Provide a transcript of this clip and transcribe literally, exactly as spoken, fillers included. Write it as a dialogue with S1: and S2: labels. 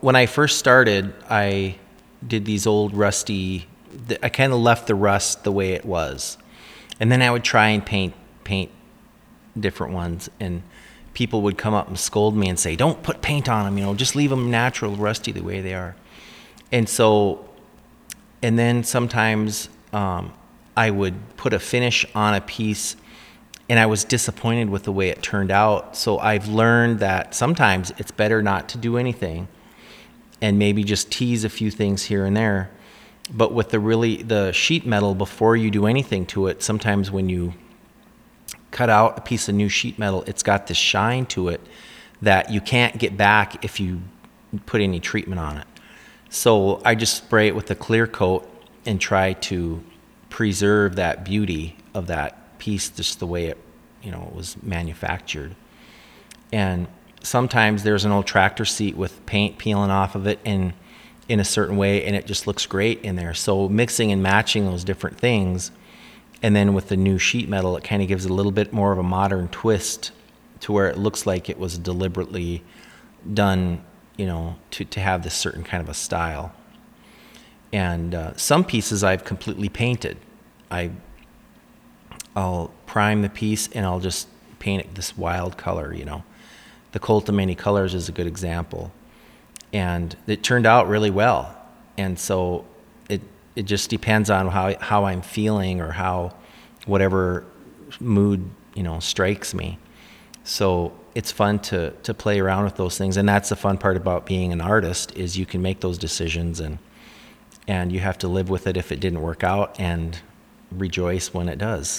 S1: when I first started, I did these old rusty, I kind of left the rust the way it was. And then I would try and paint, paint different ones. And people would come up and scold me and say, don't put paint on them, you know, just leave them natural, rusty the way they are. And so, and then sometimes um, I would put a finish on a piece and I was disappointed with the way it turned out. So I've learned that sometimes it's better not to do anything and maybe just tease a few things here and there. But with the really, the sheet metal, before you do anything to it, sometimes when you cut out a piece of new sheet metal, it's got this shine to it that you can't get back if you put any treatment on it. So I just spray it with a clear coat and try to preserve that beauty of that piece just the way it, you know, it was manufactured. And sometimes there's an old tractor seat with paint peeling off of it and in a certain way, and it just looks great in there. So mixing and matching those different things, and then with the new sheet metal, it kind of gives it a little bit more of a modern twist to where it looks like it was deliberately done, you know, to, to have this certain kind of a style. And uh, some pieces I've completely painted. I, I'll prime the piece and I'll just paint it this wild color, you know. The Colt of Many Colors is a good example. And it turned out really well. And so it it just depends on how how I'm feeling or how whatever mood, you know, strikes me. So it's fun to to play around with those things. And that's the fun part about being an artist, is you can make those decisions and and you have to live with it if it didn't work out and rejoice when it does.